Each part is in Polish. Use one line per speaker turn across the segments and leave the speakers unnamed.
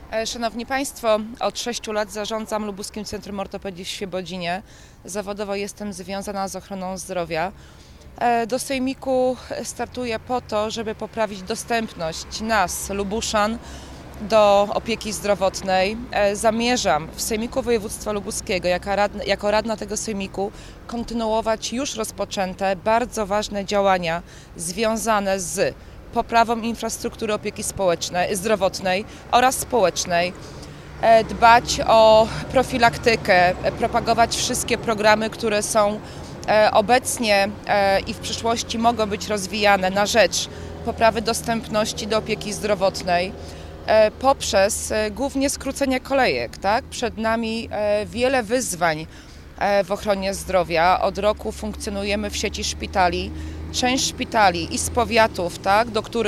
Szanowni Państwo, od 6 lat zarządzam Lubuskim Centrum Ortopedii w Świebodzinie. Zawodowo jestem związana z ochroną zdrowia. Do sejmiku startuję po to, żeby poprawić dostępność nas, Lubuszan, do opieki zdrowotnej. Zamierzam w Sejmiku Województwa Lubuskiego, jako radna tego sejmiku, kontynuować już rozpoczęte bardzo ważne działania związane z poprawą infrastruktury opieki zdrowotnej oraz społecznej, dbać o profilaktykę, propagować wszystkie programy, które są obecnie i w przyszłości mogą być rozwijane na rzecz poprawy dostępności do opieki zdrowotnej poprzez głównie skrócenie kolejek. Tak? Przed nami wiele wyzwań w ochronie zdrowia. Od roku funkcjonujemy w sieci szpitali. Część szpitali i z powiatów, tak,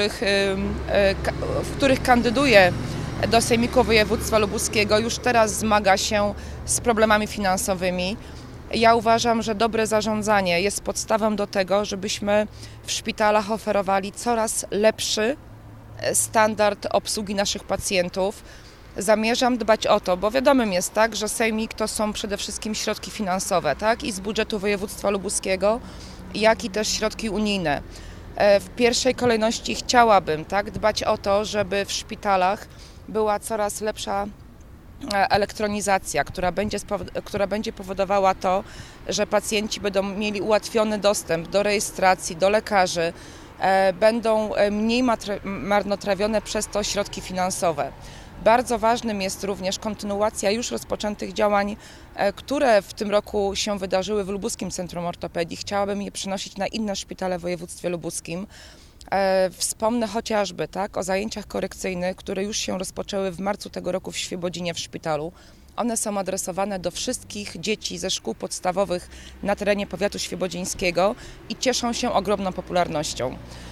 w których kandyduję do Sejmiku Województwa Lubuskiego, już teraz zmaga się z problemami finansowymi. Ja uważam, że dobre zarządzanie jest podstawą do tego, żebyśmy w szpitalach oferowali coraz lepszy standard obsługi naszych pacjentów. Zamierzam dbać o to, bo wiadomym jest, tak, że Sejmik to są przede wszystkim środki finansowe, tak, i z budżetu województwa lubuskiego, jak i też środki unijne. W pierwszej kolejności chciałabym, tak, dbać o to, żeby w szpitalach była coraz lepsza elektronizacja, która będzie powodowała to, że pacjenci będą mieli ułatwiony dostęp do rejestracji, do lekarzy, będą mniej marnotrawione przez to środki finansowe. Bardzo ważnym jest również kontynuacja już rozpoczętych działań, które w tym roku się wydarzyły w Lubuskim Centrum Ortopedii. Chciałabym je przenosić na inne szpitale w województwie lubuskim. Wspomnę chociażby, tak, o zajęciach korekcyjnych, które już się rozpoczęły w marcu tego roku w Świebodzinie w szpitalu. One są adresowane do wszystkich dzieci ze szkół podstawowych na terenie powiatu świebodzińskiego i cieszą się ogromną popularnością.